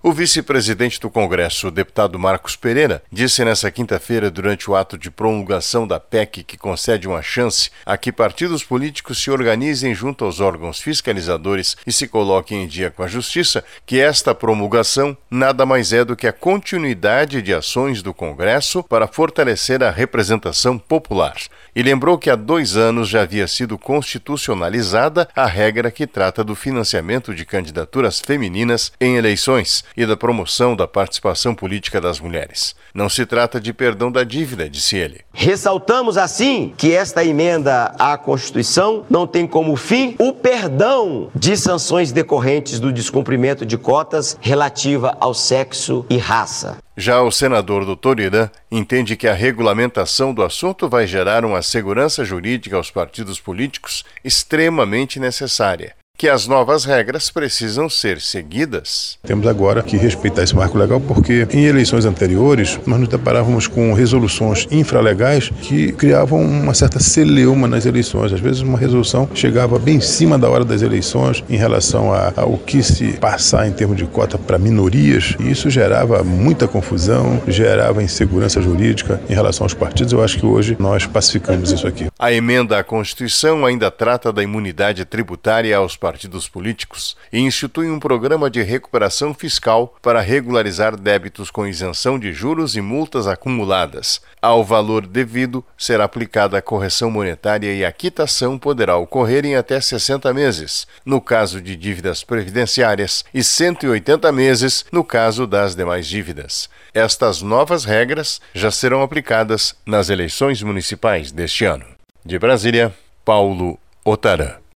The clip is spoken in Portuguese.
O vice-presidente do Congresso, o deputado Marcos Pereira, disse nesta quinta-feira, durante o ato de promulgação da PEC que concede uma chance a que partidos políticos se organizem junto aos órgãos fiscalizadores e se coloquem em dia com a Justiça, que esta promulgação nada mais é do que a continuidade de ações do Congresso para fortalecer a representação popular. E lembrou que há 2 anos já havia sido constitucionalizada a regra que trata do financiamento de candidaturas femininas em eleições e da promoção da participação política das mulheres. Não se trata de perdão da dívida, disse ele. Ressaltamos, assim, que esta emenda à Constituição não tem como fim o perdão de sanções decorrentes do descumprimento de cotas relativa ao sexo e raça. Já o senador Dr. Irã entende que a regulamentação do assunto vai gerar uma segurança jurídica aos partidos políticos extremamente necessária, que as novas regras precisam ser seguidas. Temos agora que respeitar esse marco legal porque em eleições anteriores nós nos deparávamos com resoluções infralegais que criavam uma certa celeuma nas eleições. Às vezes uma resolução chegava bem em cima da hora das eleições em relação ao que se passar em termos de cota para minorias, e isso gerava muita confusão, gerava insegurança jurídica em relação aos partidos. Eu acho que hoje nós pacificamos isso aqui. A emenda à Constituição ainda trata da imunidade tributária aos partidos políticos e institui um programa de recuperação fiscal para regularizar débitos com isenção de juros e multas acumuladas. Ao valor devido será aplicada a correção monetária e a quitação poderá ocorrer em até 60 meses, no caso de dívidas previdenciárias, e 180 meses no caso das demais dívidas. Estas novas regras já serão aplicadas nas eleições municipais deste ano. De Brasília, Paulo Otarã.